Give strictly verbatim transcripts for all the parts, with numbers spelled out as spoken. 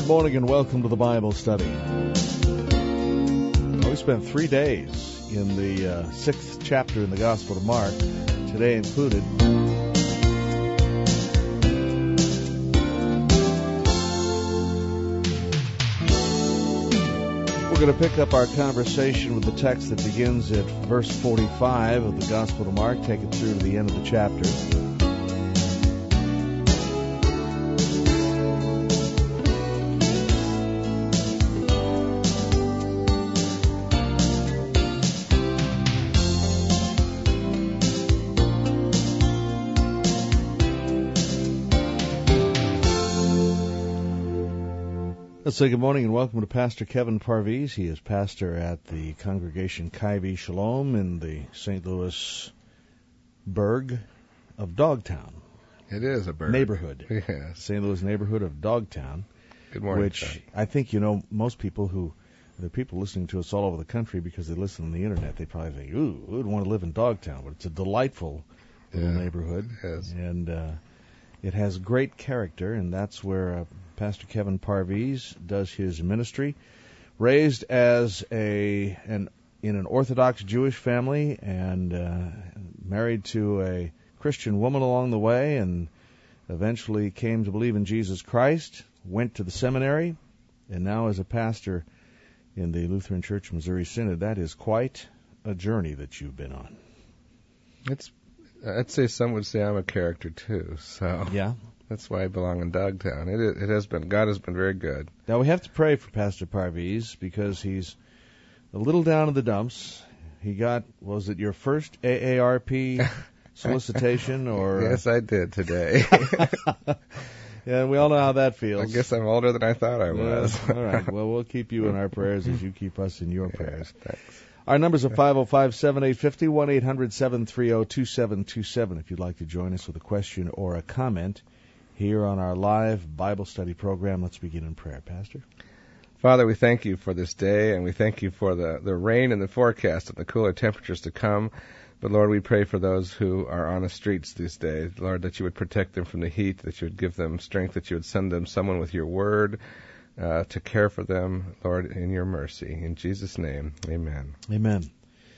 Good morning and welcome to the Bible study. Well, we spent three days in the uh, sixth chapter in the Gospel of Mark, today included. We're going to pick up our conversation with the text that begins at verse forty-five of the Gospel of Mark, take it through to the end of the chapter. Let's say good morning and welcome to Pastor Kevin Parviz. He is pastor at the congregation Kaivi Shalom in the Saint Louis burg of Dogtown. It is a burg. Neighborhood. Yeah. Saint Louis neighborhood of Dogtown. Good morning, Which John. I think, you know, most people who, there are people listening to us all over the country because they listen on the internet. They probably think, ooh, who would want to live in Dogtown? But it's a delightful little Yeah, neighborhood. it is. And uh, it has great character, and that's where... Uh, Pastor Kevin Parviz does his ministry. Raised as a an in an Orthodox Jewish family and uh, married to a Christian woman along the way, and eventually came to believe in Jesus Christ, went to the seminary, and now is a pastor in the Lutheran Church Missouri Synod. That is quite a journey that you've been on. It's I'd say some would say I'm a character too, so Yeah. That's why I belong in Dogtown. It it has been God has been very good. Now we have to pray for Pastor Parviz because he's a little down in the dumps. He got, was it your first A A R P solicitation or? Yes, I did today. Yeah, we all know how that feels. I guess I'm older than I thought I was. Yeah, all right. Well, we'll keep you in our prayers as you keep us in your Yeah, prayers. thanks. Our numbers are five oh five, seven eight five oh, one eight hundred, seven three oh, two seven two seven if you'd like to join us with a question or a comment. Here on our live Bible study program, let's begin in prayer. Pastor? Father, we thank you for this day, and we thank you for the, the rain and the forecast and the cooler temperatures to come. But, Lord, we pray for those who are on the streets these days, Lord, that you would protect them from the heat, that you would give them strength, that you would send them someone with your word uh, to care for them, Lord, in your mercy. In Jesus' name, amen. Amen.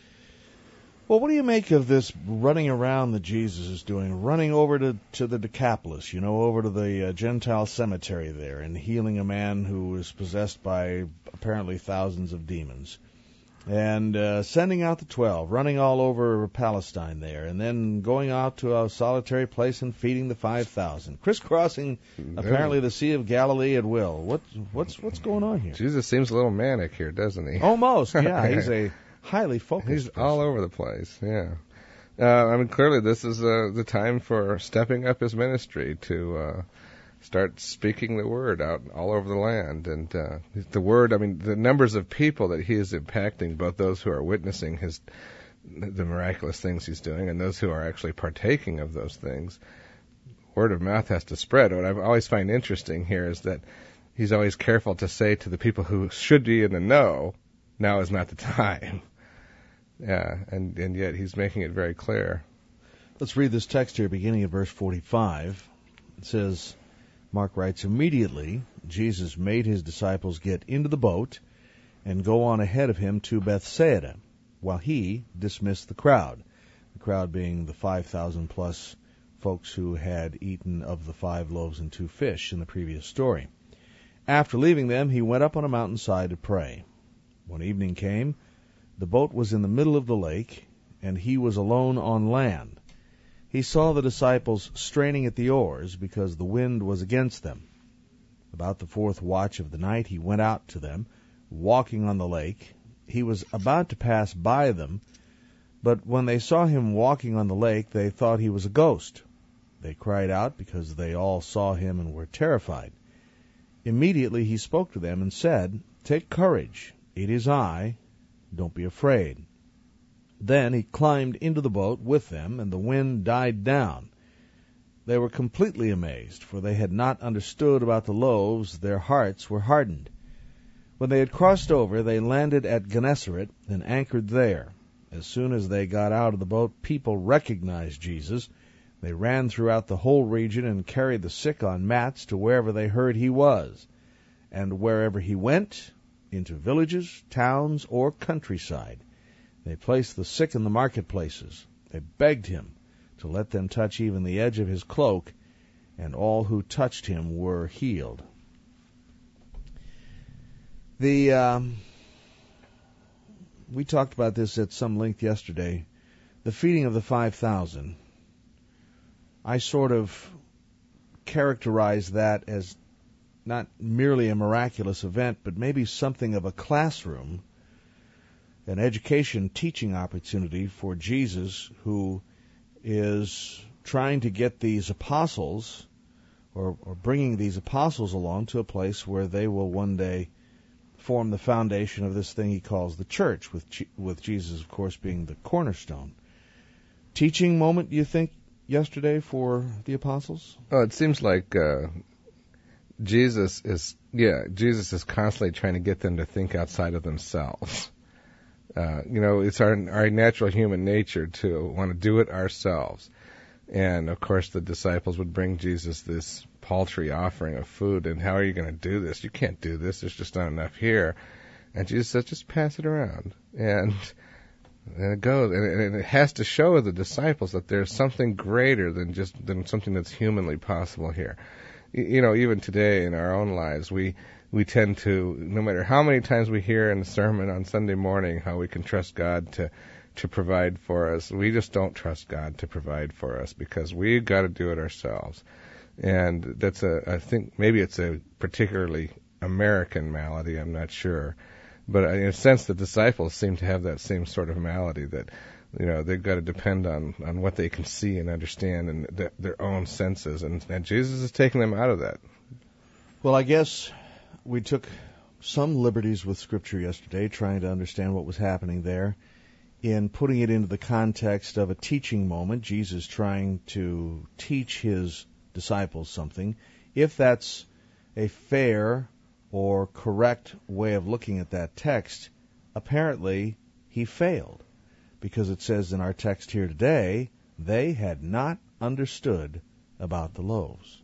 Well, what do you make of this running around that Jesus is doing, running over to, to the Decapolis, you know, over to the uh, Gentile cemetery there and healing a man who was possessed by apparently thousands of demons, and uh, sending out the twelve, running all over Palestine there, and then going out to a solitary place and feeding the five thousand, crisscrossing apparently the Sea of Galilee at will. What, what's, what's going on here? Jesus seems a little manic here, doesn't he? Almost, yeah. He's a... highly focused. He's person. all over the place, yeah. Uh, I mean, clearly this is uh, the time for stepping up his ministry to uh, start speaking the word out all over the land. And uh, the word, I mean, the numbers of people that he is impacting, both those who are witnessing his the miraculous things he's doing and those who are actually partaking of those things, word of mouth has to spread. What I always find interesting here is that he's always careful to say to the people who should be in the know, now is not the time. Yeah, and, and yet he's making it very clear. Let's read this text here, beginning at verse forty-five. It says, Mark writes, immediately Jesus made his disciples get into the boat and go on ahead of him to Bethsaida, while he dismissed the crowd, the crowd being the five thousand plus folks who had eaten of the five loaves and two fish in the previous story. After leaving them, he went up on a mountainside to pray. When evening came, the boat was in the middle of the lake, and he was alone on land. He saw the disciples straining at the oars because the wind was against them. About the fourth watch of the night he went out to them, walking on the lake. He was about to pass by them, but when they saw him walking on the lake, they thought he was a ghost. They cried out because they all saw him and were terrified. Immediately he spoke to them and said, "Take courage, it is I. Don't be afraid." Then he climbed into the boat with them, and the wind died down. They were completely amazed, for they had not understood about the loaves. Their hearts were hardened. When they had crossed over, they landed at Gennesaret and anchored there. As soon as they got out of the boat, people recognized Jesus. They ran throughout the whole region and carried the sick on mats to wherever they heard he was. And wherever he went, into villages, towns, or countryside, they placed the sick in the marketplaces. They begged him to let them touch even the edge of his cloak, and all who touched him were healed. The um, we talked about this at some length yesterday. The feeding of the five thousand. I sort of characterize that as not merely a miraculous event, but maybe something of a classroom, an education, teaching opportunity for Jesus, who is trying to get these apostles, or, or bringing these apostles along to a place where they will one day form the foundation of this thing he calls the church, with with Jesus, of course, being the cornerstone. Teaching moment, you think, yesterday for the apostles? Oh, it seems like uh, Jesus is, yeah, Jesus is constantly trying to get them to think outside of themselves. Uh, you know, it's our our natural human nature to want to do it ourselves. And, of course, the disciples would bring Jesus this paltry offering of food, and how are you going to do this? You can't do this. There's just not enough here. And Jesus says, just pass it around. And, and it goes. And, and it has to show the disciples that there's something greater than just than something that's humanly possible here. You know, even today in our own lives, we we tend to, no matter how many times we hear in the sermon on Sunday morning how we can trust God to to provide for us, we just don't trust God to provide for us because we've got to do it ourselves. And that's a, I think maybe it's a particularly American malady, I'm not sure. But in a sense, the disciples seem to have that same sort of malady that, you know, they've got to depend on, on what they can see and understand and th- their own senses. And, and Jesus is taking them out of that. Well, I guess we took some liberties with Scripture yesterday, trying to understand what was happening there, in putting it into the context of a teaching moment, Jesus trying to teach his disciples something. If that's a fair or correct way of looking at that text, apparently he failed, because it says in our text here today, they had not understood about the loaves.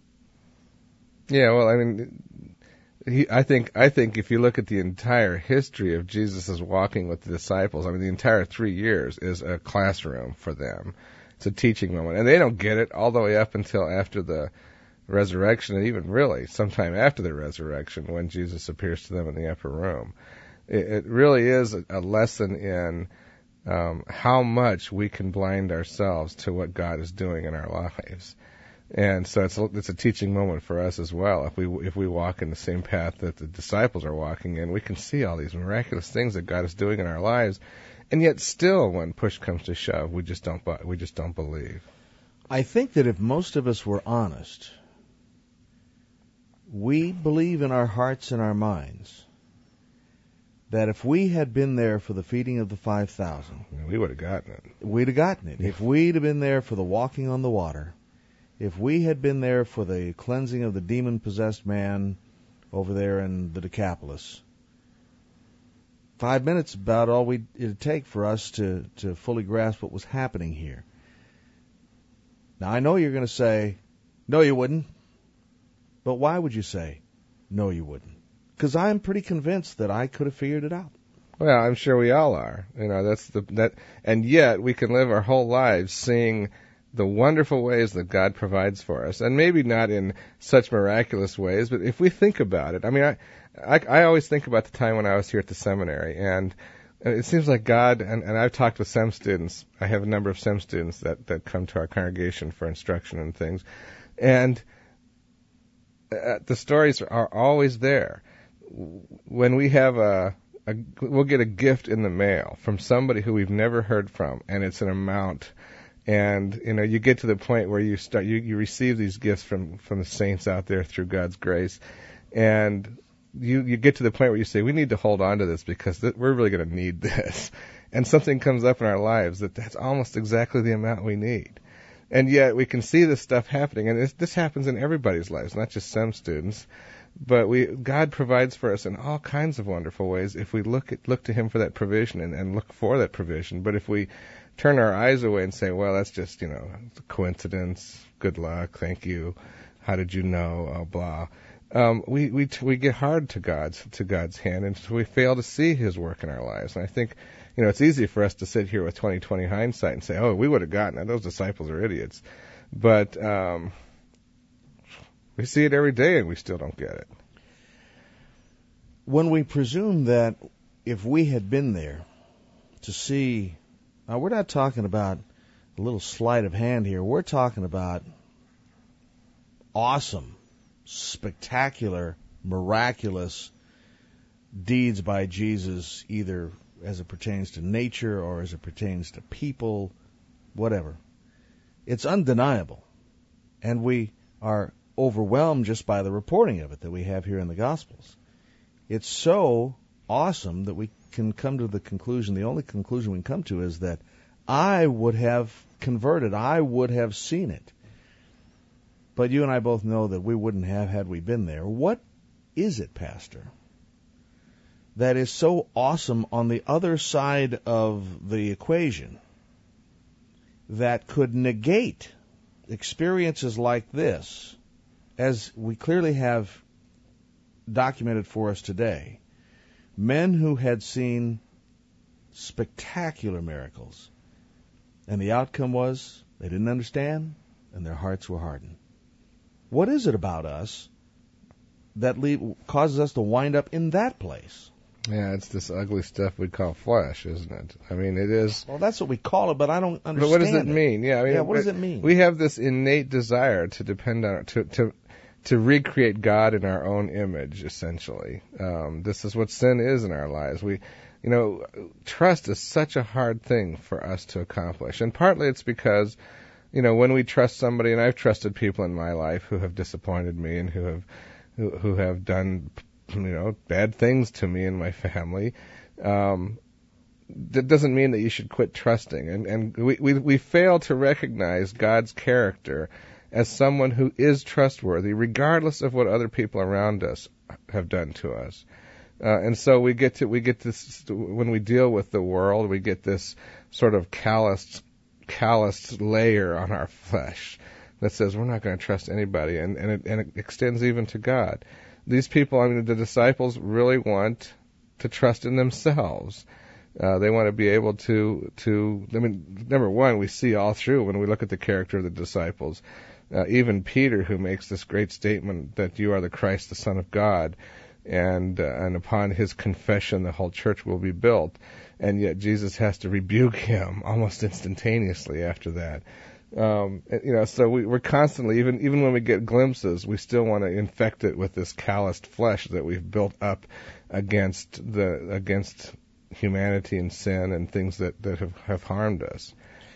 Yeah, well, I mean, he, I think I think if you look at the entire history of Jesus' walking with the disciples, I mean, the entire three years is a classroom for them. It's a teaching moment. And they don't get it all the way up until after the resurrection, and even really sometime after the resurrection when Jesus appears to them in the upper room. It, it really is a, a lesson in um, how much we can blind ourselves to what God is doing in our lives. And so it's a, it's a teaching moment for us as well. If we if we walk in the same path that the disciples are walking in, we can see all these miraculous things that God is doing in our lives, and yet still, when push comes to shove, we just don't we just don't believe. I think that if most of us were honest, we believe in our hearts and our minds that if we had been there for the feeding of the five thousand, we would have gotten it. We'd have gotten it. If we'd have been there for the walking on the water, if we had been there for the cleansing of the demon-possessed man over there in the Decapolis, five minutes about all we it'd take for us to, to fully grasp what was happening here. Now, I know you're going to say, no, you wouldn't. But why would you say, no, you wouldn't? Because I'm pretty convinced that I could have figured it out. Well, I'm sure we all are. You know, that's the that, and yet we can live our whole lives seeing the wonderful ways that God provides for us, and maybe not in such miraculous ways, but if we think about it, I mean, I, I, I always think about the time when I was here at the seminary, and it seems like God, and, and I've talked with SEM students, I have a number of SEM students that, that come to our congregation for instruction and things, and uh, the stories are always there. When we have a, a, we'll get a gift in the mail from somebody who we've never heard from, and it's an amount. And, you know, you get to the point where you start, you, you receive these gifts from, from the saints out there through God's grace. And you, you get to the point where you say, we need to hold on to this because th- we're really going to need this. And something comes up in our lives that that's almost exactly the amount we need. And yet we can see this stuff happening. And this, this happens in everybody's lives, not just SEM students. But we, God provides for us in all kinds of wonderful ways if we look at, look to Him for that provision and, and look for that provision. But if we turn our eyes away and say, well, that's just, you know, coincidence, good luck, thank you, how did you know, oh, blah. um, we we we get hard to God's to God's hand, and so we fail to see His work in our lives. And I think, you know, it's easy for us to sit here with twenty twenty hindsight and say, "Oh, we would have gotten it. Those disciples are idiots," but um, we see it every day, and we still don't get it. When we presume that if we had been there to see, now we're not talking about a little sleight of hand here. We're talking about awesome, spectacular, miraculous deeds by Jesus, either as it pertains to nature or as it pertains to people, whatever. It's undeniable. And we are overwhelmed just by the reporting of it that we have here in the Gospels. It's so awesome that we can come to the conclusion, the only conclusion we can come to is that I would have converted, I would have seen it. But you and I both know that we wouldn't have had we been there. What is it, Pastor, that is so awesome on the other side of the equation that could negate experiences like this, as we clearly have documented for us today? Men who had seen spectacular miracles, and the outcome was they didn't understand, and their hearts were hardened. What is it about us that lead, causes us to wind up in that place? Yeah, it's this ugly stuff we call flesh, isn't it? I mean, it is. Well, that's what we call it, but I don't understand. But what does it, it. mean? Yeah, I mean, yeah. What does it mean? We have this innate desire to depend on to to to recreate God in our own image, essentially. Um, this is what sin is in our lives. We, you know, trust is such a hard thing for us to accomplish, and partly it's because, you know, when we trust somebody, and I've trusted people in my life who have disappointed me and who have who, who have done, you know, bad things to me and my family. Um, that doesn't mean that you should quit trusting, and and we we, we fail to recognize God's character as someone who is trustworthy, regardless of what other people around us have done to us. Uh, and so we get to we get this when we deal with the world, we get this sort of calloused calloused layer on our flesh that says we're not going to trust anybody, and and it, and it extends even to God. These people, I mean, the disciples really want to trust in themselves. Uh, they want to be able to to. I mean, number one, we see all through when we look at the character of the disciples. Uh, even Peter, who makes this great statement that you are the Christ, the Son of God, and uh, and upon his confession, the whole church will be built. And yet Jesus has to rebuke him almost instantaneously after that. Um, you know, so we, we're constantly, even even when we get glimpses, we still want to infect it with this calloused flesh that we've built up against the against humanity and sin and things that, that have, have harmed us.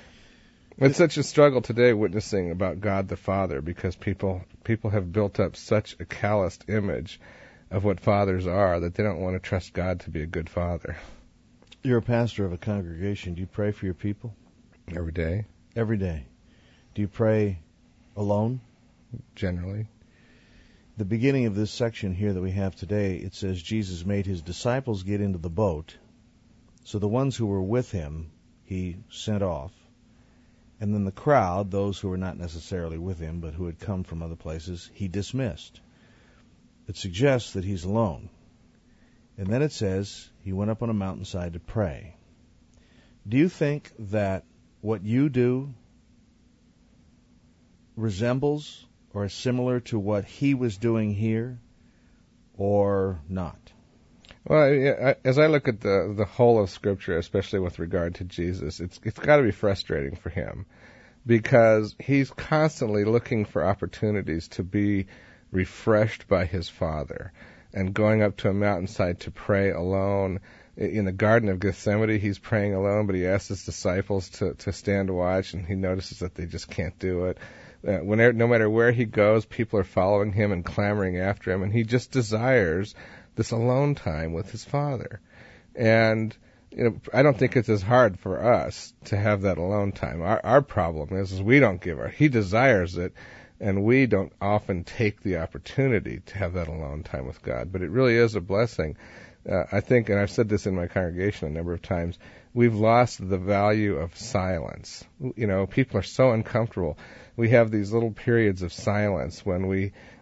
It's such a struggle today witnessing about God the Father, because people people have built up such a calloused image of what fathers are that they don't want to trust God to be a good father. You're a pastor of a congregation. Do you pray for your people? Every day. Every day. Do you pray alone? Generally. The beginning of this section here that we have today, it says Jesus made his disciples get into the boat. So the ones who were with him, he sent off. And then the crowd, those who were not necessarily with him, but who had come from other places, he dismissed. It suggests that he's alone. And then it says he went up on a mountainside to pray. Do you think that what you do resembles or is similar to what he was doing here, or not? Well, as I look at the the whole of Scripture, especially with regard to Jesus, it's it's got to be frustrating for him, because he's constantly looking for opportunities to be refreshed by his Father, and going up to a mountainside to pray alone. In the Garden of Gethsemane, he's praying alone, but he asks his disciples to, to stand watch, and he notices that they just can't do it. Uh, whenever, no matter where he goes, people are following him and clamoring after him, and he just desires this alone time with his Father. And you know, I don't think it's as hard for us to have that alone time. Our, our problem is, is we don't give her. He desires it, and we don't often take the opportunity to have that alone time with God. But it really is a blessing. Uh, I think, and I've said this in my congregation a number of times, we've lost the value of silence. You know, people are so uncomfortable. We have these little periods of silence when we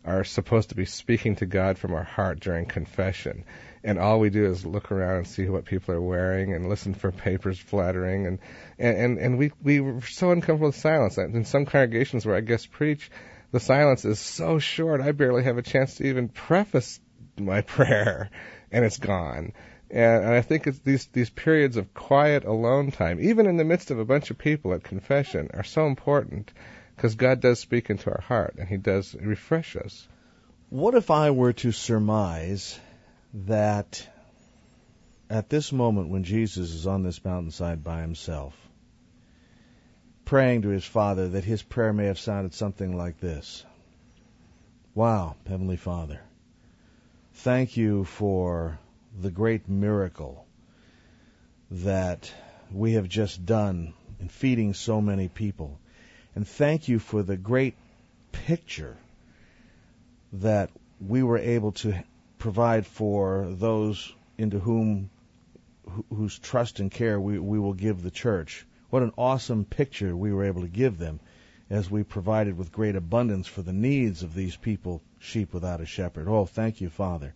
are supposed to be speaking to God from our heart during confession. And all we do is look around and see what people are wearing and listen for papers flattering. And, and, and we, we were so uncomfortable with silence. In some congregations where I guest preach, the silence is so short, I barely have a chance to even preface my prayer, and it's gone. And, and I think it's these, these periods of quiet, alone time, even in the midst of a bunch of people at confession, are so important because God does speak into our heart, and He does refresh us. What if I were to surmise that at this moment when Jesus is on this mountainside by Himself, praying to His Father, that His prayer may have sounded something like this: Wow, Heavenly Father, thank You for the great miracle that we have just done in feeding so many people. And thank You for the great picture that we were able to provide for those into whom whose trust and care we, we will give the church. What an awesome picture we were able to give them as we provided with great abundance for the needs of these people, sheep without a shepherd. Oh, thank You, Father.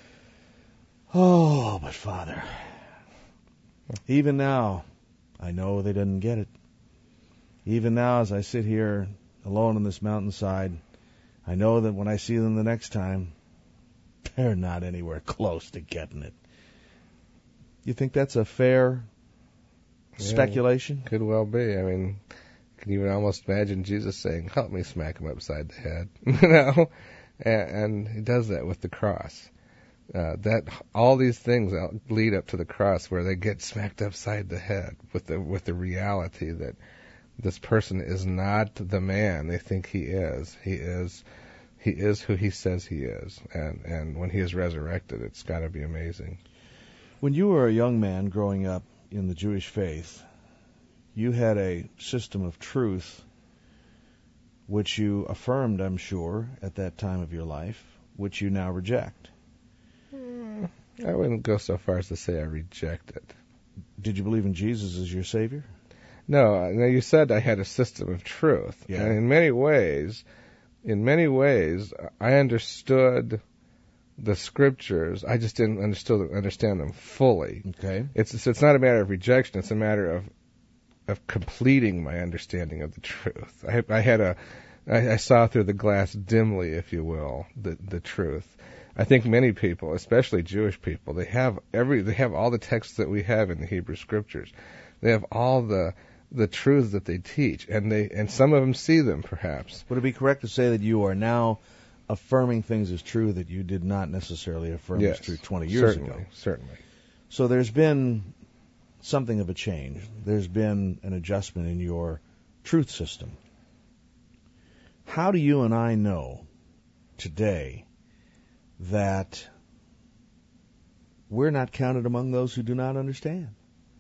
Oh, but Father, even now, I know they didn't get it. Even now, as I sit here alone on this mountainside, I know that when I see them the next time, they're not anywhere close to getting it. You think that's a fair yeah, speculation? Could well be. I mean, you can even almost imagine Jesus saying, help me smack him upside the head. you know, and, and He does that with the cross. Uh, that all these things lead up to the cross, where they get smacked upside the head with the with the reality that this person is not the man they think he is. He is he is who He says he is, and and when He is resurrected, it's got to be amazing. When you were a young man growing up in the Jewish faith, you had a system of truth which you affirmed, I'm sure, at that time of your life, which you now reject. I wouldn't go so far as to say I reject it. Did you believe in Jesus as your Savior? No. Now, you said I had a system of truth. Yeah. And in many ways, in many ways, I understood the Scriptures. I just didn't understood, understand them fully. Okay. It's it's not a matter of rejection. It's a matter of of completing my understanding of the truth. I, I had a I, I saw through the glass dimly, if you will, the the truth. I think many people, especially Jewish people, they have every they have all the texts that we have in the Hebrew Scriptures. They have all the the truths that they teach, and they and some of them see them, perhaps. Would it be correct to say that you are now affirming things as true that you did not necessarily affirm yes, as true twenty years certainly, ago? Certainly. So there's been something of a change. There's been an adjustment in your truth system. How do you and I know today that we're not counted among those who do not understand?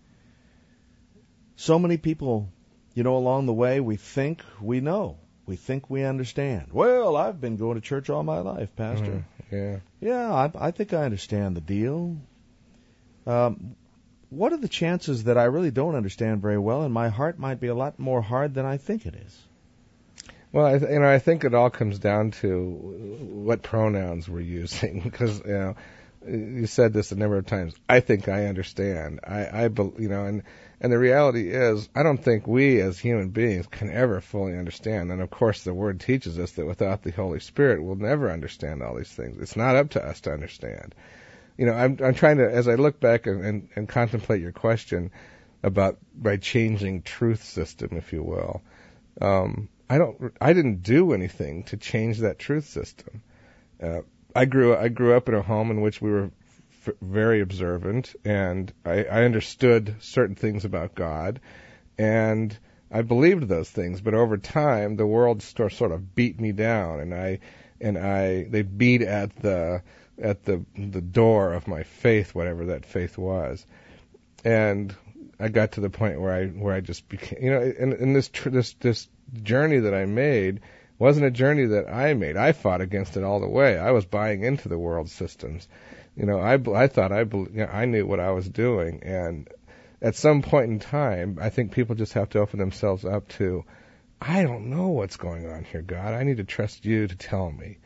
So many people, you know, along the way, we think we know. We think we understand. Well, I've been going to church all my life, Pastor. Mm, yeah. Yeah, I, I think I understand the deal. Um, what are the chances that I really don't understand very well, and my heart might be a lot more hard than I think it is? Well, I th- you know, I think it all comes down to what pronouns we're using, because you know, you said this a number of times. I think I understand. I, I, be, you know, and and the reality is, I don't think we as human beings can ever fully understand. And of course, the Word teaches us that without the Holy Spirit, we'll never understand all these things. It's not up to us to understand. You know, I'm I'm trying to, as I look back and, and, and contemplate your question about by changing truth system, if you will. Um, I don't. I didn't do anything to change that truth system. Uh, I grew. I grew up in a home in which we were f- very observant, and I, I understood certain things about God, and I believed those things. But over time, the world sort sort of beat me down, and I and I they beat at the at the the door of my faith, whatever that faith was, and I got to the point where I where I just became, you know, and, and this tr- this this. journey that I made wasn't a journey that I made. I fought against it all the way. I was buying into the world systems. You know, I, I thought I, you know, I knew what I was doing. And at some point in time, I think people just have to open themselves up to, I don't know what's going on here, God. I need to trust you to tell me.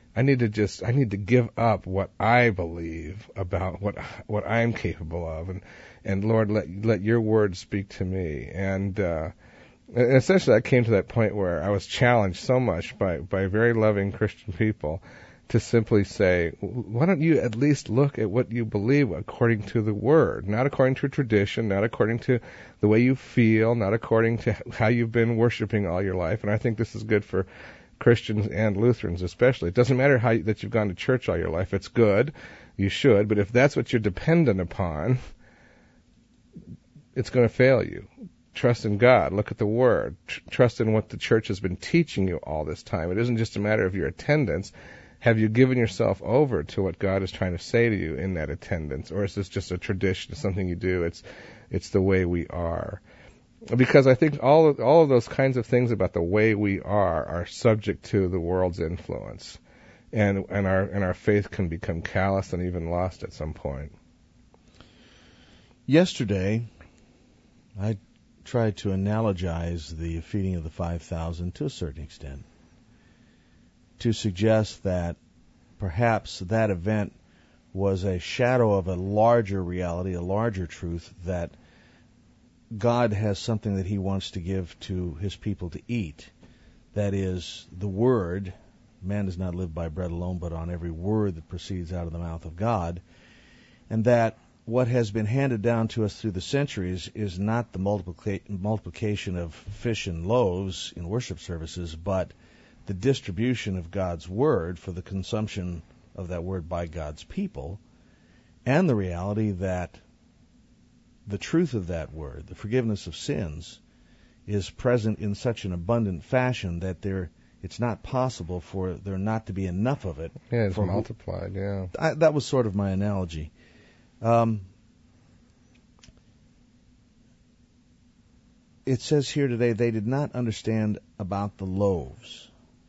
I need to just, I need to give up what I believe about what what I'm capable of, and and Lord, let let Your Word speak to me. And uh, essentially, I came to that point where I was challenged so much by by very loving Christian people to simply say, why don't you at least look at what you believe according to the Word, not according to tradition, not according to the way you feel, not according to how you've been worshiping all your life. And I think this is good for Christians and Lutherans especially. It doesn't matter how you, that you've gone to church all your life. It's good. You should. But if that's what you're dependent upon, it's going to fail you. Trust in God. Look at the Word. Tr- trust in what the church has been teaching you all this time. It isn't just a matter of your attendance. Have you given yourself over to what God is trying to say to you in that attendance? Or is this just a tradition, something you do? It's it's the way we are. Because I think all of, all of those kinds of things about the way we are are subject to the world's influence. And and our and our faith can become callous and even lost at some point. Yesterday, I tried to analogize the feeding of the five thousand to a certain extent, to suggest that perhaps that event was a shadow of a larger reality, a larger truth, that God has something that He wants to give to His people to eat. That is, the Word. Man does not live by bread alone, but on every word that proceeds out of the mouth of God. And that what has been handed down to us through the centuries is not the multiplica- multiplication of fish and loaves in worship services, but the distribution of God's Word for the consumption of that Word by God's people, and the reality that the truth of that Word, the forgiveness of sins, is present in such an abundant fashion that there it's not possible for there not to be enough of it. Yeah, it's for multiplied, yeah. I, that was sort of my analogy. Um, it says here today, they did not understand about the loaves.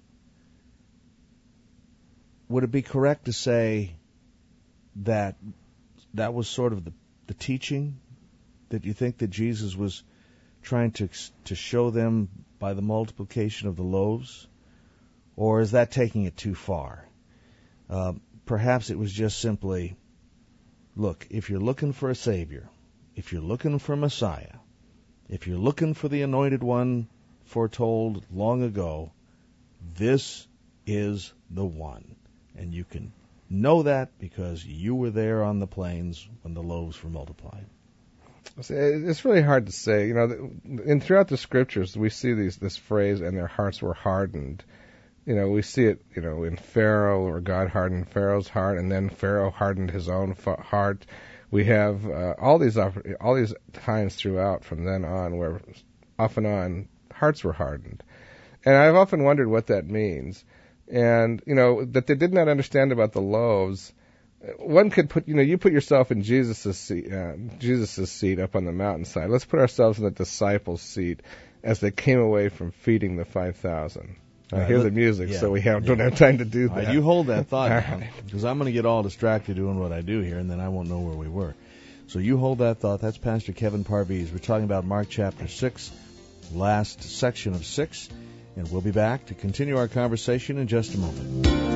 Would it be correct to say that that was sort of the, the teaching, that you think that Jesus was trying to to show them by the multiplication of the loaves? Or is that taking it too far? Uh, perhaps it was just simply, look, if you're looking for a Savior, if you're looking for Messiah, if you're looking for the Anointed One foretold long ago, this is the one. And you can know that because you were there on the plains when the loaves were multiplied. It's really hard to say. You know, in throughout the Scriptures, we see these this phrase, and their hearts were hardened. You know, we see it, you know, in Pharaoh, where God hardened Pharaoh's heart, and then Pharaoh hardened his own heart. We have uh, all these all these times throughout from then on where, off and on, hearts were hardened. And I've often wondered what that means. And, you know, that they did not understand about the loaves. One could put, you know, you put yourself in Jesus' seat, uh, Jesus' seat up on the mountainside. Let's put ourselves in the disciples' seat as they came away from feeding the five thousand. I right, hear let, the music, yeah, so we have, yeah. don't have time to do that. Right, you hold that thought, right. Because I'm going to get all distracted doing what I do here, and then I won't know where we were. So you hold that thought. That's Pastor Kevin Parviz. We're talking about Mark chapter six, last section of six, and we'll be back to continue our conversation in just a moment.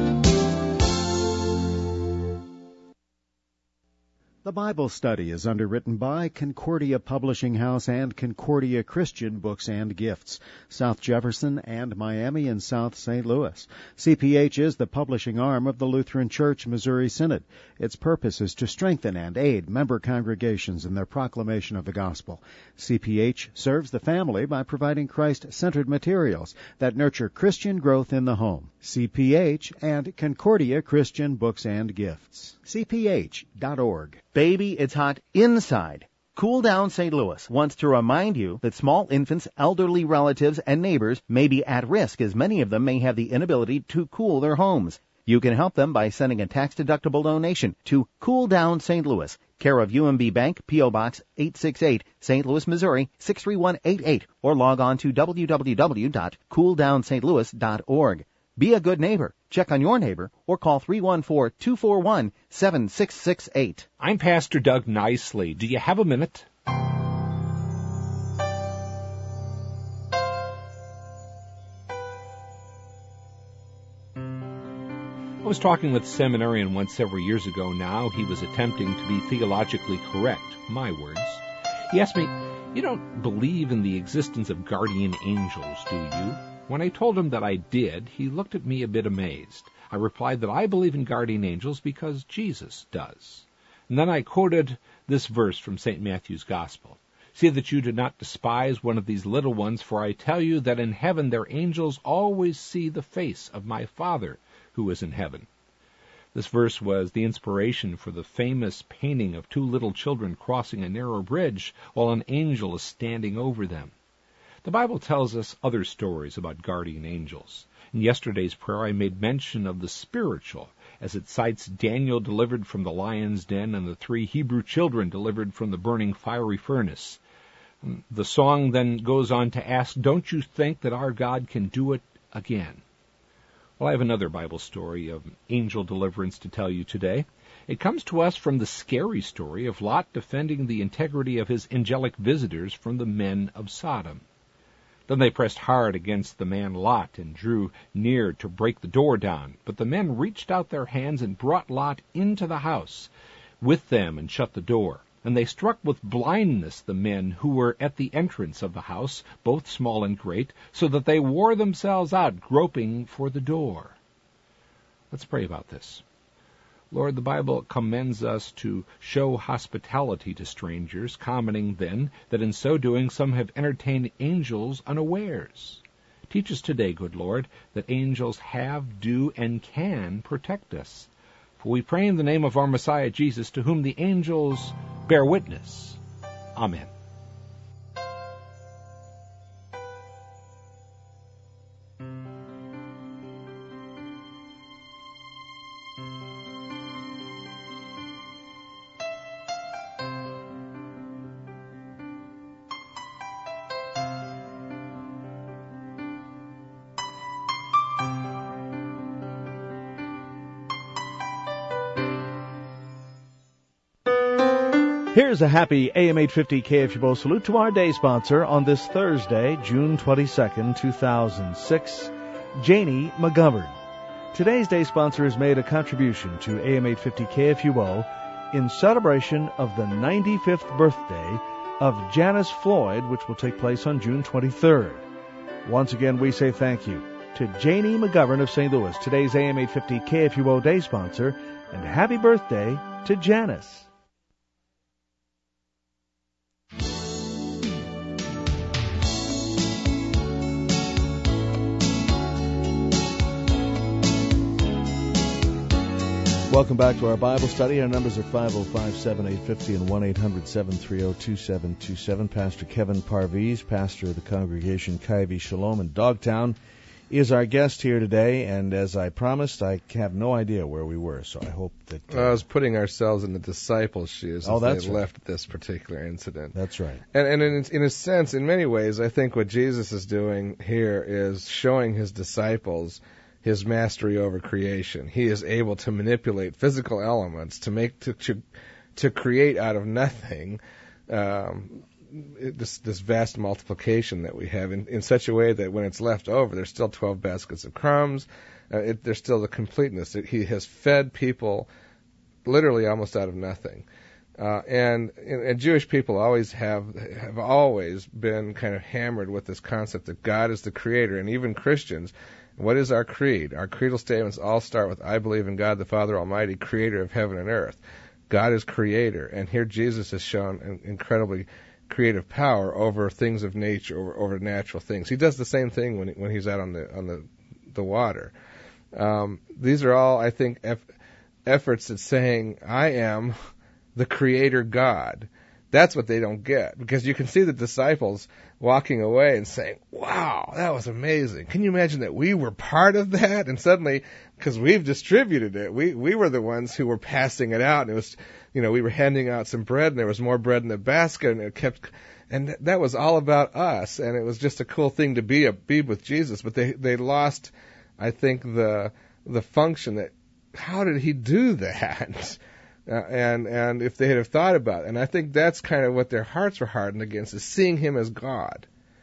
The Bible Study is underwritten by Concordia Publishing House and Concordia Christian Books and Gifts, South Jefferson and Miami and South Saint Louis. C P H is the publishing arm of the Lutheran Church Missouri Synod. Its purpose is to strengthen and aid member congregations in their proclamation of the gospel. C P H serves the family by providing Christ-centered materials that nurture Christian growth in the home. C P H and Concordia Christian Books and Gifts. C P H dot org. Baby, it's hot inside. Cool Down Saint Louis wants to remind you that small infants, elderly relatives, and neighbors may be at risk, as many of them may have the inability to cool their homes. You can help them by sending a tax-deductible donation to Cool Down Saint Louis, care of U M B Bank, P O. Box eight six eight, Saint Louis, Missouri six three one eight eight, or log on to w w w dot cool down st louis dot org. Be a good neighbor. Check on your neighbor or call three one four, two four one, seven six six eight. I'm Pastor Doug Nicely. Do you have a minute? I was talking with a seminarian once several years ago now. He was attempting to be theologically correct, my words. He asked me, "You don't believe in the existence of guardian angels, do you?" When I told him that I did, he looked at me a bit amazed. I replied that I believe in guardian angels because Jesus does. And then I quoted this verse from Saint Matthew's Gospel. "See that you do not despise one of these little ones, for I tell you that in heaven their angels always see the face of my Father who is in heaven." This verse was the inspiration for the famous painting of two little children crossing a narrow bridge while an angel is standing over them. The Bible tells us other stories about guardian angels. In yesterday's prayer I made mention of the spiritual, as it cites Daniel delivered from the lion's den and the three Hebrew children delivered from the burning fiery furnace. The song then goes on to ask, "Don't you think that our God can do it again?" Well, I have another Bible story of angel deliverance to tell you today. It comes to us from the scary story of Lot defending the integrity of his angelic visitors from the men of Sodom. Then they pressed hard against the man Lot and drew near to break the door down. But the men reached out their hands and brought Lot into the house with them and shut the door. And they struck with blindness the men who were at the entrance of the house, both small and great, so that they wore themselves out, groping for the door. Let's pray about this. Lord, the Bible commends us to show hospitality to strangers, commenting then that in so doing some have entertained angels unawares. Teach us today, good Lord, that angels have, do, and can protect us. For we pray in the name of our Messiah Jesus, to whom the angels bear witness. Amen. Here's a happy A M eight fifty K F U O salute to our day sponsor on this Thursday, June twenty-second, two thousand six, Janie McGovern. Today's day sponsor has made a contribution to A M eight fifty K F U O in celebration of the ninety-fifth birthday of Janice Floyd, which will take place on June twenty-third. Once again, we say thank you to Janie McGovern of Saint Louis, today's A M eight fifty K F U O day sponsor, and happy birthday to Janice. Welcome back to our Bible study. Our numbers are five oh five, seven eight five oh and one eight hundred, seven three zero, two seven two seven. Pastor Kevin Parviz, pastor of the congregation Kaivi Shalom in Dogtown, is our guest here today. And as I promised, I have no idea where we were, so I hope that... Uh, well, I was putting ourselves in the disciples' shoes oh, as that's they right. left this particular incident. That's right. And, and in, in a sense, in many ways, I think what Jesus is doing here is showing his disciples his mastery over creation. He is able to manipulate physical elements to make to to, to create out of nothing um, this this vast multiplication that we have in, in such a way that when it's left over, there's still twelve baskets of crumbs. Uh, it, there's still the completeness. It, he has fed people literally almost out of nothing. Uh, and, and Jewish people always have have always been kind of hammered with this concept that God is the creator, and even Christians. What is our creed? Our creedal statements all start with, I believe in God the Father Almighty, creator of heaven and earth. God is creator, and here Jesus has shown an incredibly creative power over things of nature, over, over natural things. He does the same thing when when he's out on the on the the water. Um, these are all, I think, eff- efforts at saying, I am the creator God. That's what they don't get, because you can see the disciples walking away and saying, wow, that was amazing. Can you imagine that we were part of that? And suddenly, because we've distributed it, we, we were the ones who were passing it out. And it was, you know, we were handing out some bread, and there was more bread in the basket, and it kept, and that was all about us. And it was just a cool thing to be a, be with Jesus. But they, they lost, I think, the, the function that, how did he do that? Uh, and and if they had have thought about it, and I think that's kind of what their hearts were hardened against, is seeing him as God.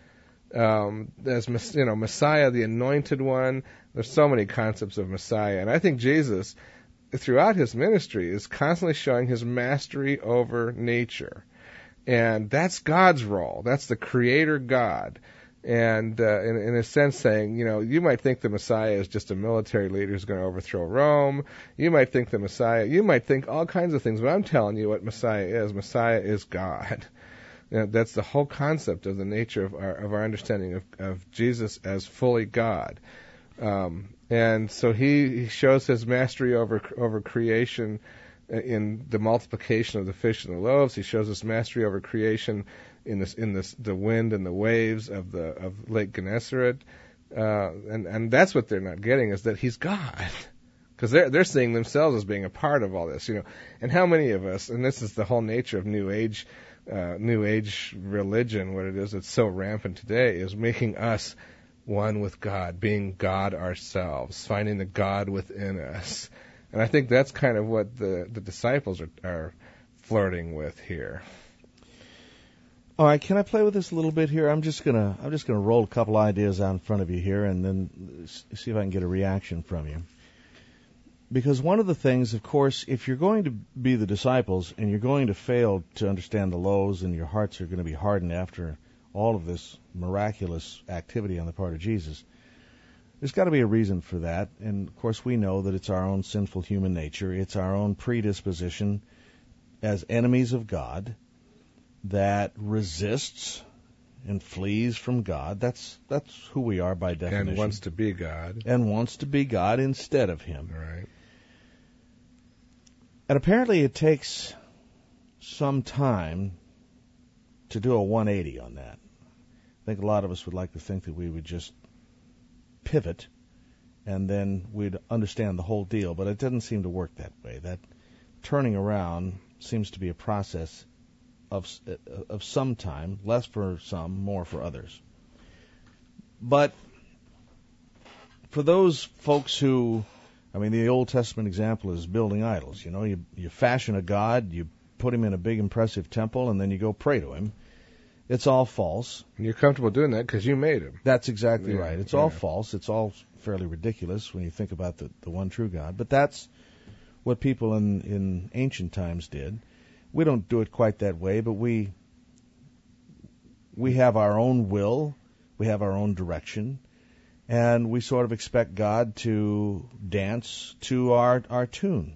um, as you know, Messiah, the Anointed One. There's so many concepts of Messiah, and I think Jesus, throughout his ministry, is constantly showing his mastery over nature, and that's God's role. That's the Creator God. And uh, in, in a sense saying, you know, you might think the Messiah is just a military leader who's going to overthrow Rome. You might think the Messiah, you might think all kinds of things, but I'm telling you what Messiah is. Messiah is God. You know, that's the whole concept of the nature of our, of our understanding of, of Jesus as fully God. Um, and so he, he shows his mastery over over creation in the multiplication of the fish and the loaves. He shows his mastery over creation in this in this the wind and the waves of the of Lake Gennesaret, uh, and and that's what they're not getting, is that he's God, because they're they're seeing themselves as being a part of all this, you know. And how many of us, and this is the whole nature of New Age, uh, New Age religion, what it is that's so rampant today, is making us one with God, being God ourselves, finding the God within us, and I think that's kind of what the the disciples are are flirting with here. All right, can I play with this a little bit here? I'm just gonna I'm just gonna roll a couple ideas out in front of you here, and then see if I can get a reaction from you. Because one of the things, of course, if you're going to be the disciples and you're going to fail to understand the loaves, and your hearts are going to be hardened after all of this miraculous activity on the part of Jesus, there's got to be a reason for that. And of course, we know that it's our own sinful human nature, it's our own predisposition as enemies of God that resists and flees from God. That's that's who we are by definition. And wants to be God. And wants to be God instead of him. Right. And apparently it takes some time to do a one eighty on that. I think a lot of us would like to think that we would just pivot and then we'd understand the whole deal, but it doesn't seem to work that way. That turning around seems to be a process of of some time, less for some, more for others. But for those folks who, I mean, the Old Testament example is building idols. You know, you you fashion a god, you put him in a big impressive temple, and then you go pray to him. It's all false. And you're comfortable doing that because you made him. That's exactly yeah, right. It's yeah. all false. It's all fairly ridiculous when you think about the, the one true God. But that's what people in, in ancient times did. We don't do it quite that way, but we we have our own will, we have our own direction, and we sort of expect God to dance to our, our tune.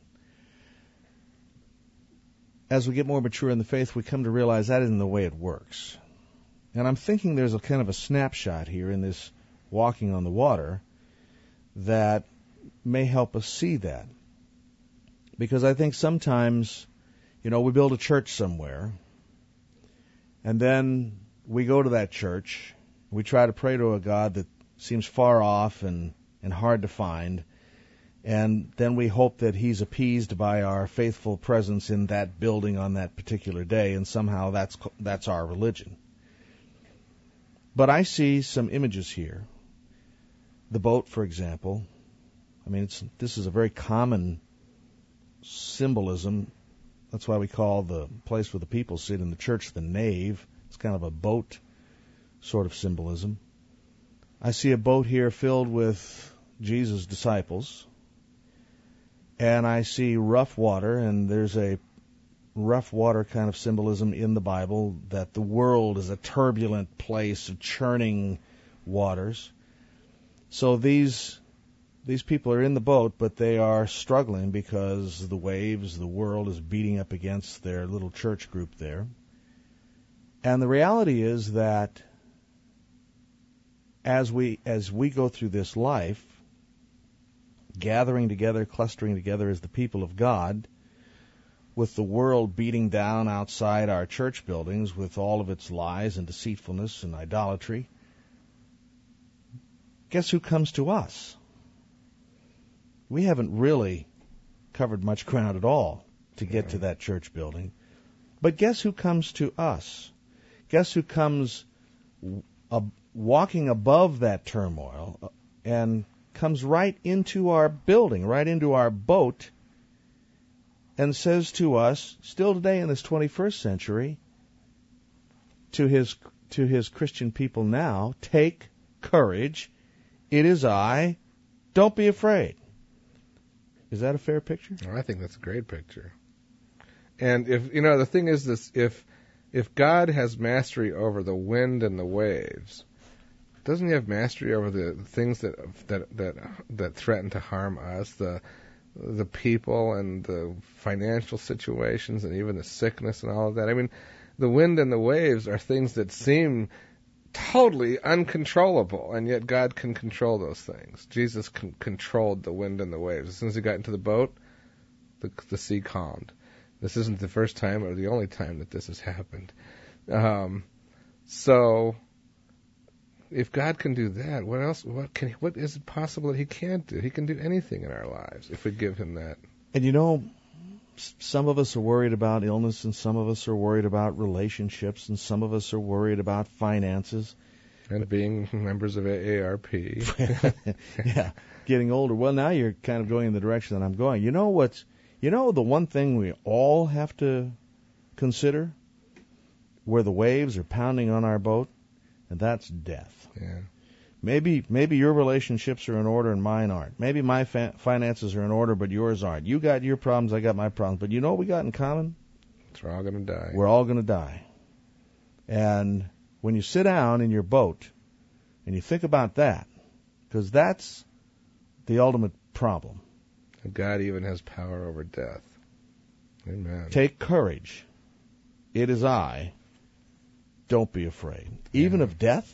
As we get more mature in the faith, we come to realize that isn't the way it works. And I'm thinking there's a kind of a snapshot here in this walking on the water that may help us see that. Because I think sometimes, you know, we build a church somewhere, and then we go to that church, we try to pray to a God that seems far off and, and hard to find, and then we hope that he's appeased by our faithful presence in that building on that particular day, and somehow that's that's our religion. But I see some images here. The boat, for example. I mean, it's, this is a very common symbolism. That's why we call the place where the people sit in the church the nave. It's kind of a boat sort of symbolism. I see a boat here filled with Jesus' disciples. And I see rough water, and there's a rough water kind of symbolism in the Bible that the world is a turbulent place of churning waters. So these these people are in the boat, but they are struggling because the waves, the world is beating up against their little church group there. And the reality is that as we as we go through this life, gathering together, clustering together as the people of God, with the world beating down outside our church buildings with all of its lies and deceitfulness and idolatry, guess who comes to us? We haven't really covered much ground at all to get to that church building. But guess who comes to us? Guess who comes uh, walking above that turmoil and comes right into our building, right into our boat, and says to us, still today in this twenty-first century, to his to his Christian people now, take courage, it is I, don't be afraid. Is that a fair picture? Oh, I think that's a great picture. And if, you know, the thing is this, if, if God has mastery over the wind and the waves, doesn't he have mastery over the things that, that, that, that threaten to harm us, the, the people and the financial situations and even the sickness and all of that? I mean, the wind and the waves are things that seem totally uncontrollable, and yet God can control those things. Jesus con- controlled the wind and the waves. As soon as he got into the boat, the, the sea calmed. This isn't the first time or the only time that this has happened. Um, so, if God can do that, what else? What can? What is it possible that he can't do? He can do anything in our lives if we give him that. And you know, some of us are worried about illness, and some of us are worried about relationships, and some of us are worried about finances. And being members of A A R P. Yeah, getting older. Well, now you're kind of going in the direction that I'm going. You know what's, you know the one thing we all have to consider? Where the waves are pounding on our boat, and that's death. Yeah. Maybe maybe your relationships are in order and mine aren't. Maybe my fa- finances are in order, but yours aren't. You got your problems, I got my problems. But you know what we got in common? We're all going to die. We're all going to die. And when you sit down in your boat and you think about that, because that's the ultimate problem. And God even has power over death. Amen. Take courage. It is I. Don't be afraid. Even Yeah. of death?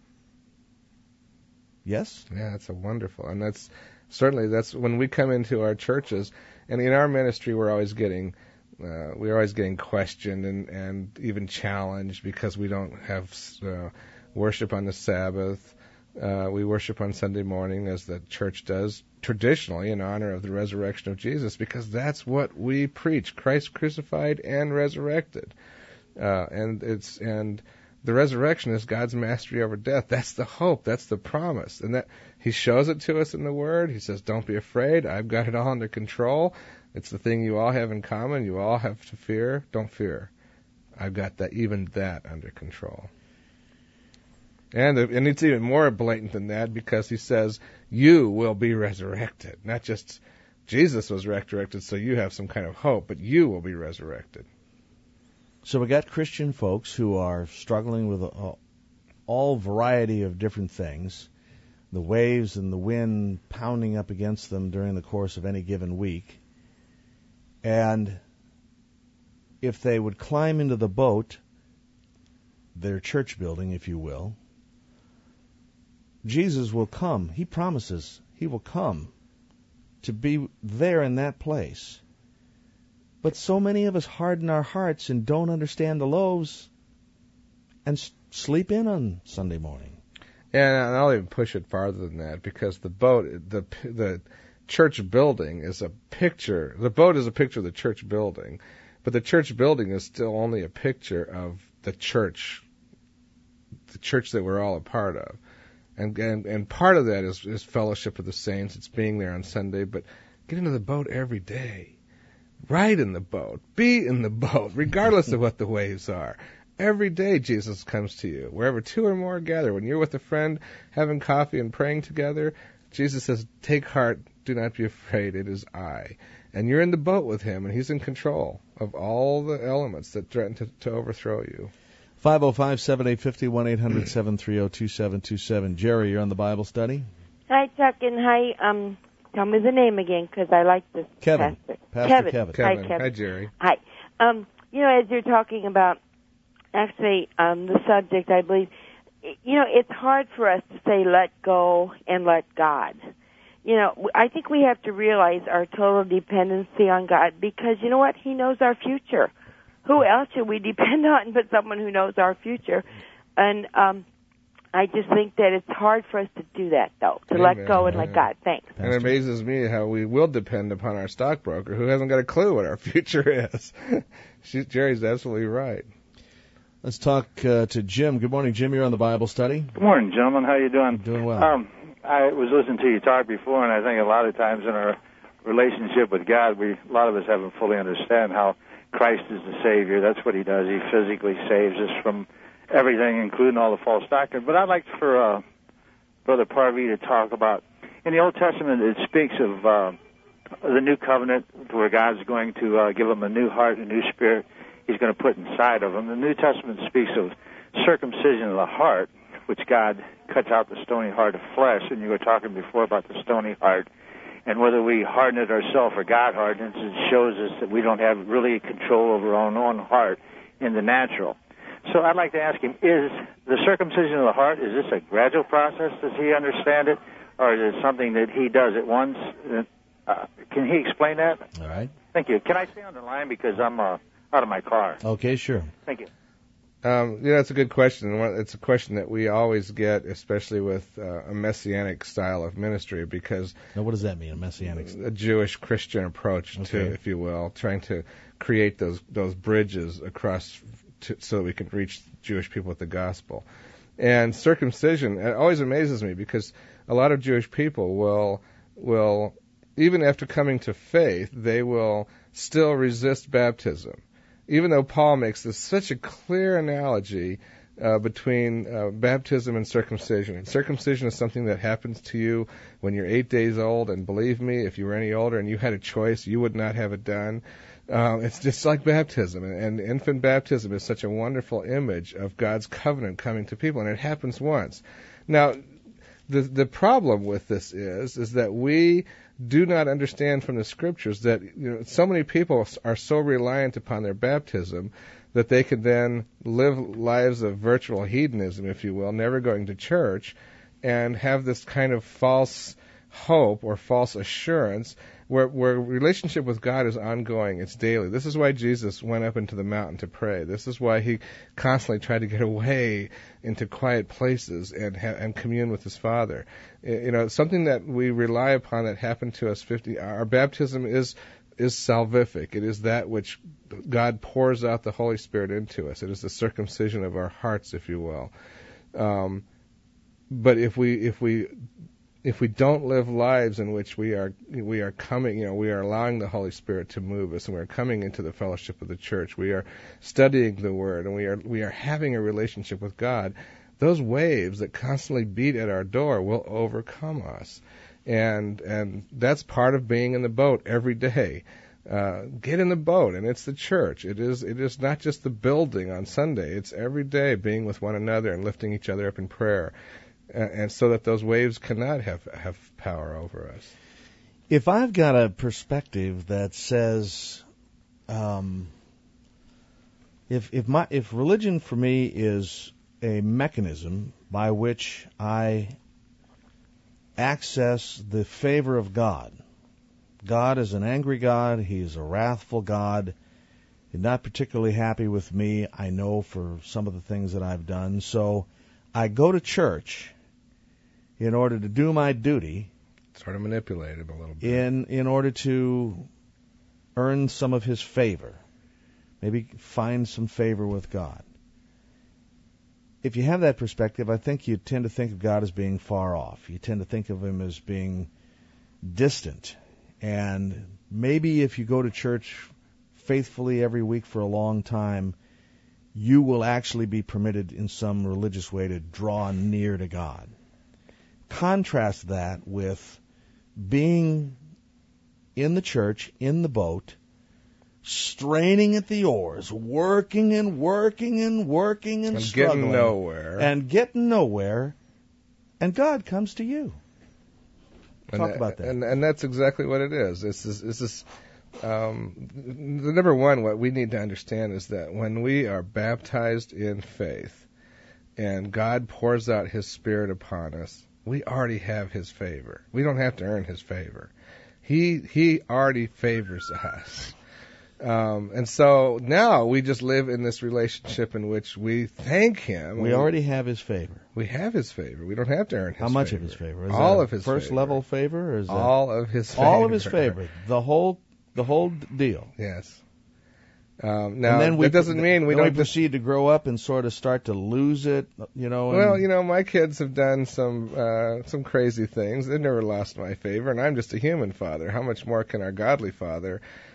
Yes? Yeah, that's a wonderful, and that's certainly that's when we come into our churches, and in our ministry, we're always getting, uh, we're always getting questioned and, and even challenged because we don't have uh, worship on the Sabbath. Uh, we worship on Sunday morning, as the church does traditionally in honor of the resurrection of Jesus, because that's what we preach: Christ crucified and resurrected, uh, and it's and. The resurrection is God's mastery over death. That's the hope. That's the promise. And that he shows it to us in the Word. He says, don't be afraid. I've got it all under control. It's the thing you all have in common. You all have to fear. Don't fear. I've got that, even that under control. And, and it's even more blatant than that, because he says, you will be resurrected. Not just Jesus was resurrected, so you have some kind of hope, but you will be resurrected. So we got Christian folks who are struggling with a, a, all variety of different things, the waves and the wind pounding up against them during the course of any given week. And if they would climb into the boat, their church building, if you will, Jesus will come. He promises he will come to be there in that place. But so many of us harden our hearts and don't understand the loaves and s- sleep in on Sunday morning. And I'll even push it farther than that, because the boat, the the church building is a picture. The boat is a picture of the church building, but the church building is still only a picture of the church, the church that we're all a part of. And and, and part of that is, is fellowship of the saints. It's being there on Sunday, but get into the boat every day. Ride in the boat. Be in the boat, regardless of what the waves are. Every day Jesus comes to you. Wherever two or more gather, when you're with a friend having coffee and praying together, Jesus says, take heart, do not be afraid, it is I. And you're in the boat with him, and he's in control of all the elements that threaten to, to overthrow you. five oh five, seven eight five oh, one eight hundred, seven three oh, two seven two seven. Jerry, you're on the Bible study. Hi, Chuck, and hi, um... tell me the name again, because I like this. Kevin. Pastor. Pastor Kevin. Kevin. Kevin. Hi, Kevin. Hi, Jerry. Hi. Um, you know, as you're talking about, actually, um, the subject, I believe, you know, it's hard for us to say let go and let God. You know, I think we have to realize our total dependency on God, because, you know what, he knows our future. Who else should we depend on but someone who knows our future? And um I just think that it's hard for us to do that, though, to Amen. let go and let God. Thanks. And it amazes me how we will depend upon our stockbroker, who hasn't got a clue what our future is. she, Jerry's absolutely right. Let's talk uh, to Jim. Good morning, Jim. You're on the Bible study. Good morning, gentlemen. How you doing? Doing well. Um, I was listening to you talk before, and I think a lot of times in our relationship with God, we a lot of us haven't fully understand how Christ is the Savior. That's what he does. He physically saves us from everything, including all the false doctrine. But I'd like for uh, Brother Parvey to talk about, in the Old Testament, it speaks of uh, the new covenant where God's going to uh, give them a new heart, a new spirit He's going to put inside of them. The New Testament speaks of circumcision of the heart, which God cuts out the stony heart of flesh, and you were talking before about the stony heart, and whether we harden it ourselves or God hardens it, it shows us that we don't have really control over our own heart in the natural. So I'd like to ask him, is the circumcision of the heart, is this a gradual process? Does he understand it, or is it something that he does at once? Uh, can he explain that? All right. Thank you. Can I stay on the line because I'm uh, out of my car? Okay, sure. Thank you. Um, yeah, that's a good question. It's a question that we always get, especially with uh, a messianic style of ministry, because now, what does that mean, a messianic? A Jewish Christian approach okay. to, if you will, trying to create those those bridges across to, so that we can reach Jewish people with the gospel. And circumcision, it always amazes me because a lot of Jewish people will will even after coming to faith, they will still resist baptism. Even though Paul makes this such a clear analogy uh, between uh, baptism and circumcision. And circumcision is something that happens to you when you're eight days old, and believe me, if you were any older and you had a choice, you would not have it done. Uh, it's just like baptism, and, and infant baptism is such a wonderful image of God's covenant coming to people, and it happens once. Now, the the problem with this is is that we do not understand from the scriptures that, you know, so many people are so reliant upon their baptism that they could then live lives of virtual hedonism, if you will, never going to church, and have this kind of false hope or false assurance where where relationship with God is ongoing, it's daily. This is why Jesus went up into the mountain to pray. This is why he constantly tried to get away into quiet places and ha- and commune with his Father. You know, something that we rely upon that happened to us fifty. Our baptism is is salvific. It is that which God pours out the Holy Spirit into us. It is the circumcision of our hearts, if you will. Um, but if we if we If we don't live lives in which we are we are coming, you know, we are allowing the Holy Spirit to move us, and we are coming into the fellowship of the church, we are studying the Word, and we are we are having a relationship with God, those waves that constantly beat at our door will overcome us, and and that's part of being in the boat every day. Uh, get in the boat, and it's the church. It is it is not just the building on Sunday. It's every day being with one another and lifting each other up in prayer. And so that those waves cannot have, have power over us. If I've got a perspective that says, um, if if my if religion for me is a mechanism by which I access the favor of God, God is an angry God. He is a wrathful God. He's not particularly happy with me, I know, for some of the things that I've done. So I go to church in order to do my duty. Sort of manipulate him a little bit. In in order to earn some of his favor. Maybe find some favor with God. If you have that perspective, I think you tend to think of God as being far off. You tend to think of him as being distant. And maybe if you go to church faithfully every week for a long time, you will actually be permitted in some religious way to draw near to God. Contrast that with being in the church, in the boat, straining at the oars, working and working and working and, and struggling. getting nowhere. And getting nowhere, and God comes to you. And Talk that, about that. And, and that's exactly what it is. This is, this is um, the number one, what we need to understand is that when we are baptized in faith and God pours out his Spirit upon us, we already have his favor. We don't have to earn his favor. He he already favors us. Um, and so now we just live in this relationship in which we thank him. We already have his favor. We have his favor. We don't have to earn his favor. How much favor. of his favor? Is all that of his first favor. level favor? Or is all that of his favor. All of his favor. The whole the whole deal. Yes. Um, now, and then we, that doesn't mean we then don't we proceed to grow up and sort of start to lose it, you know. And well, you know, my kids have done some uh, some crazy things. They've never lost my favor, and I'm just a human father. How much more can our godly Father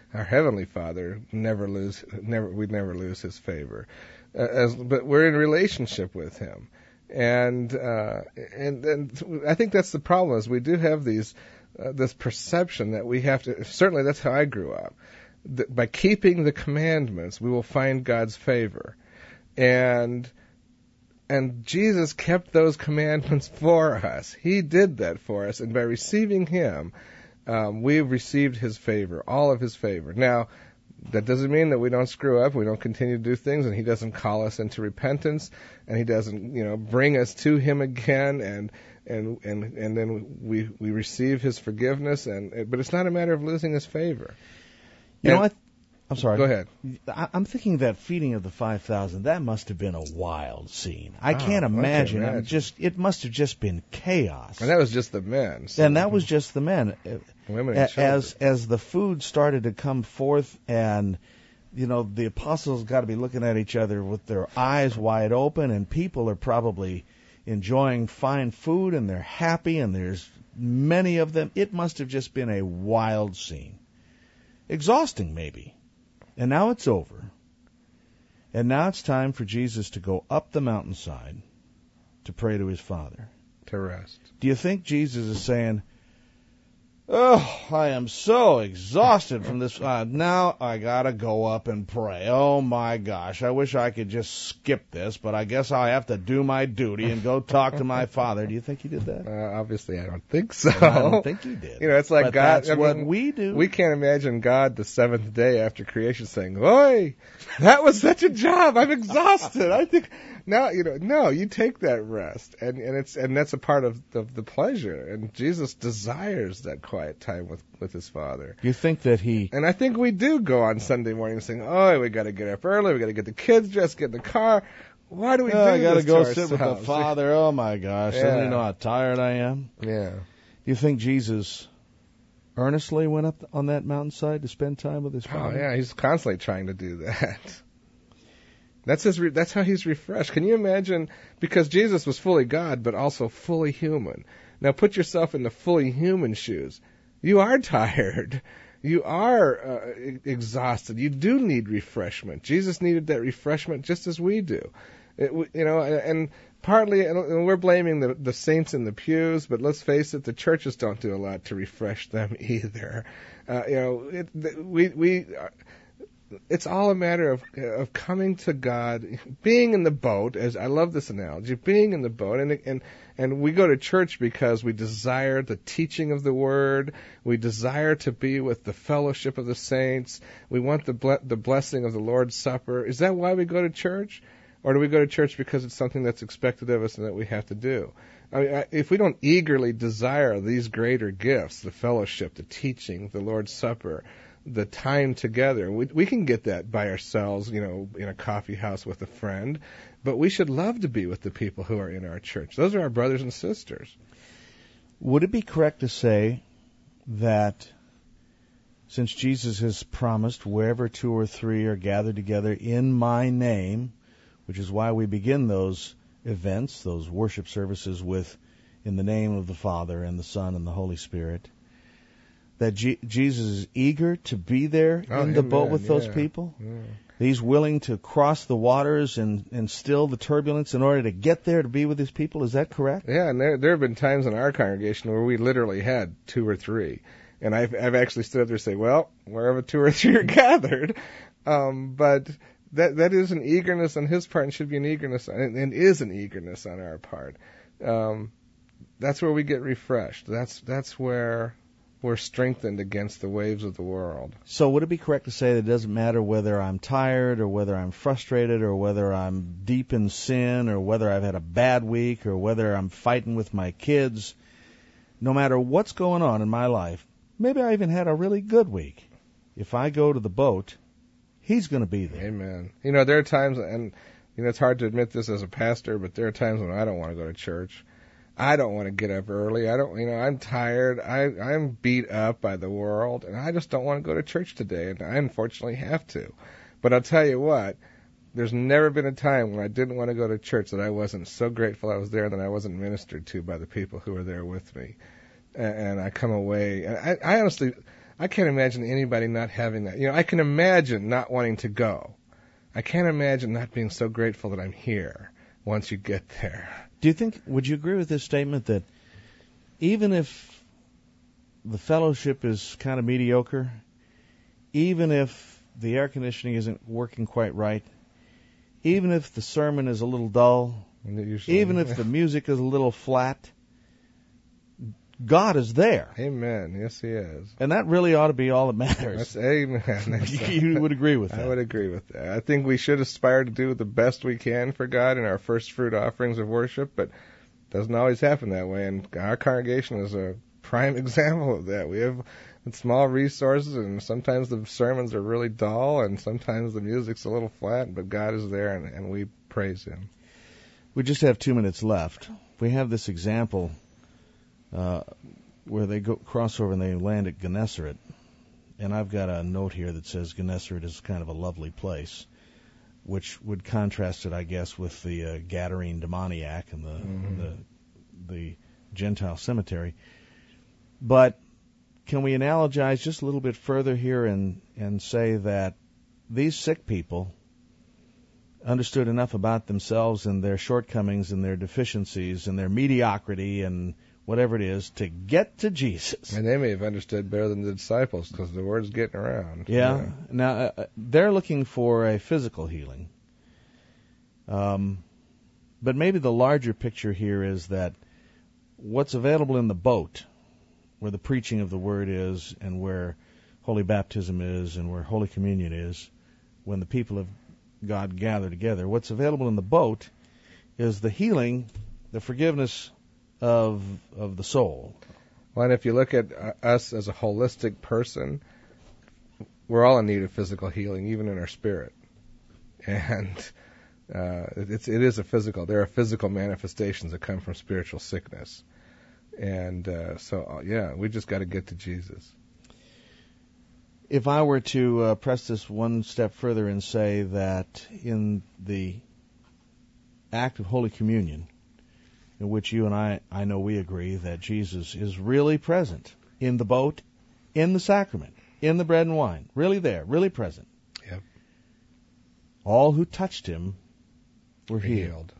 our Heavenly Father never lose, never we'd never lose His favor. Uh, as, but we're in relationship with Him, and uh, and and I think that's the problem is we do have these uh, this perception that we have to. Certainly, that's how I grew up. That by keeping the commandments, we will find God's favor, and and Jesus kept those commandments for us. He did that for us, and by receiving Him, um, we've received His favor, all of His favor. Now, that doesn't mean that we don't screw up, we don't continue to do things, and He doesn't call us into repentance, and He doesn't, you know, bring us to Him again, and and and and then we we receive His forgiveness, and but it's not a matter of losing His favor. You and, know what? I'm sorry. Go ahead. I, I'm thinking that feeding of the five thousand, that must have been a wild scene. I Oh, can't I can imagine. imagine. I'm just, it must have just been chaos. And that was just the men. So And that was just the men. women and A- children. As as the food started to come forth, and you know the apostles got to be looking at each other with their eyes wide open, and people are probably enjoying fine food, and they're happy, and there's many of them. It must have just been a wild scene, exhausting maybe. And now it's over. And now it's time for Jesus to go up the mountainside to pray to His Father. To rest. Do you think Jesus is saying, oh, I am so exhausted from this. Uh, now I got to go up and pray. Oh, my gosh. I wish I could just skip this, but I guess I'll have to do my duty and go talk to my Father. Do you think He did that? Uh, obviously, I don't think so. I don't think He did. You know, it's like but God. That's I what mean, we do. We can't imagine God the seventh day after creation saying, "Oi, that was such a job. I'm exhausted." I think now, you know, no, you take that rest, and and it's and that's a part of the, the pleasure. And Jesus desires that quiet time with with His Father. You think that He... And I think we do go on Sunday morning saying, "Oh, we got to get up early. We got to get the kids dressed, get in the car." Why do we Oh, do I got to this go to sit with the ourselves? Father. Oh, my gosh. Yeah. Doesn't He know how tired I am? Yeah. Do you think Jesus earnestly went up on that mountainside to spend time with His Oh Father? yeah, He's constantly trying to do that. That's his. Re- that's how He's refreshed. Can you imagine? Because Jesus was fully God, but also fully human. Now put yourself in the fully human shoes. You are tired. You are uh, exhausted. You do need refreshment. Jesus needed that refreshment just as we do. It, you know, and partly, and we're blaming the, the saints in the pews, but let's face it, the churches don't do a lot to refresh them either. Uh, you know, it, we we. It's all a matter of of coming to God, being in the boat. As I love this analogy, being in the boat, and and and we go to church because we desire the teaching of the Word. We desire to be with the fellowship of the saints. We want the ble- the blessing of the Lord's Supper. Is that why we go to church, or do we go to church because it's something that's expected of us and that we have to do? I mean, if we don't eagerly desire these greater gifts, the fellowship, the teaching, the Lord's Supper, the time together. We, we can get that by ourselves, you know, in a coffee house with a friend, but we should love to be with the people who are in our church. Those are our brothers and sisters. Would it be correct to say that since Jesus has promised wherever two or three are gathered together in my name, which is why we begin those events, those worship services with in the name of the Father and the Son and the Holy Spirit, that G- Jesus is eager to be there Oh, in the amen, boat with those yeah, people? yeah. He's willing to cross the waters and, and still the turbulence in order to get there to be with His people. Is that correct? Yeah, and there there have been times in our congregation where we literally had two or three, and I've I've actually stood up there and say, well, wherever two or three are gathered, um, but that that is an eagerness on His part, and should be an eagerness, and, and is an eagerness on our part. Um, that's where we get refreshed. That's that's where we're strengthened against the waves of the world. So would it be correct to say that it doesn't matter whether I'm tired or whether I'm frustrated or whether I'm deep in sin or whether I've had a bad week or whether I'm fighting with my kids, no matter what's going on in my life, maybe I even had a really good week, if I go to the boat, He's going to be there. Amen. You know, there are times, and you know, it's hard to admit this as a pastor, but there are times when I don't want to go to church. I don't want to get up early. I don't, you know, I'm tired. I, I'm beat up by the world, and I just don't want to go to church today, and I unfortunately have to. But I'll tell you what, there's never been a time when I didn't want to go to church that I wasn't so grateful I was there that I wasn't ministered to by the people who were there with me. And, and I come away, and I, I honestly, I can't imagine anybody not having that. You know, I can imagine not wanting to go. I can't imagine not being so grateful that I'm here once you get there. Do you think, would you agree with this statement that even if the fellowship is kind of mediocre, even if the air conditioning isn't working quite right, even if the sermon is a little dull, usually, even if the music is a little flat, God is there. Amen. Yes, He is. And that really ought to be all that matters. That's, amen. You would agree with that? I would agree with that. I think we should aspire to do the best we can for God in our first fruit offerings of worship, but it doesn't always happen that way. And our congregation is a prime example of that. We have small resources, and sometimes the sermons are really dull, and sometimes the music's a little flat, but God is there, and, and we praise Him. We just have two minutes left. We have this example uh, where they go cross over and they land at Gennesaret, and I've got a note here that says Gennesaret is kind of a lovely place, which would contrast it, I guess, with the uh, Gadarene demoniac and the, mm-hmm. the the Gentile cemetery. But can we analogize just a little bit further here and, and say that these sick people understood enough about themselves and their shortcomings and their deficiencies and their mediocrity and whatever it is to get to Jesus? And they may have understood better than the disciples because the word's getting around. Yeah. yeah. Now, uh, they're looking for a physical healing. Um, but maybe the larger picture here is that what's available in the boat, where the preaching of the Word is and where Holy Baptism is and where Holy Communion is, when the people of God gather together, what's available in the boat is the healing, the forgiveness of of the soul. Well, and if you look at uh, us as a holistic person, we're all in need of physical healing, even in our spirit. And uh, it's, it is a physical. There are physical manifestations that come from spiritual sickness. And uh, so, yeah, we just got to get to Jesus. If I were to uh, press this one step further and say that in the act of Holy Communion, in which you and I, I know we agree that Jesus is really present in the boat, in the sacrament, in the bread and wine, really there, really present. Yep. All who touched Him were healed. healed.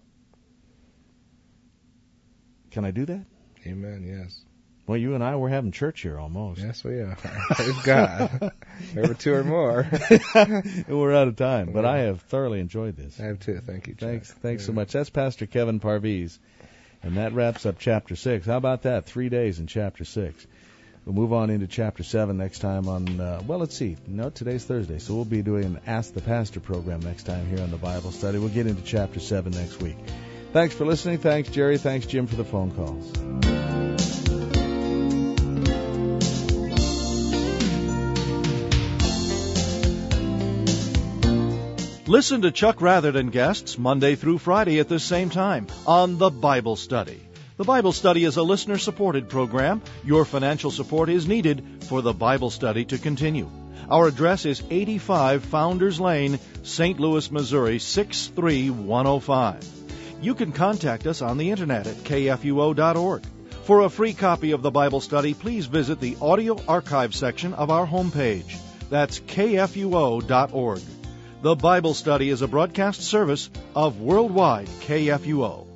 Can I do that? Amen, yes. Well, you and I, we're having church here almost. Yes, we are. Praise God. There were two or more. We're out of time, but I have thoroughly enjoyed this. I have too. Thank you, Chuck. Thanks, thanks yeah. so much. That's Pastor Kevin Parviz, and that wraps up Chapter six. How about that? Three days in Chapter six. We'll move on into Chapter seven next time on, uh, well, let's see. No, today's Thursday, so we'll be doing an Ask the Pastor program next time here on the Bible Study. We'll get into Chapter seven next week. Thanks for listening. Thanks, Jerry. Thanks, Jim, for the phone calls. Listen to Chuck Rather and guests Monday through Friday at this same time on The Bible Study. The Bible Study is a listener-supported program. Your financial support is needed for The Bible Study to continue. Our address is eighty-five Founders Lane, Saint Louis, Missouri, six three one oh five. You can contact us on the Internet at K F U O dot org. For a free copy of The Bible Study, please visit the audio archive section of our homepage. That's K F U O dot org. The Bible Study is a broadcast service of Worldwide K F U O.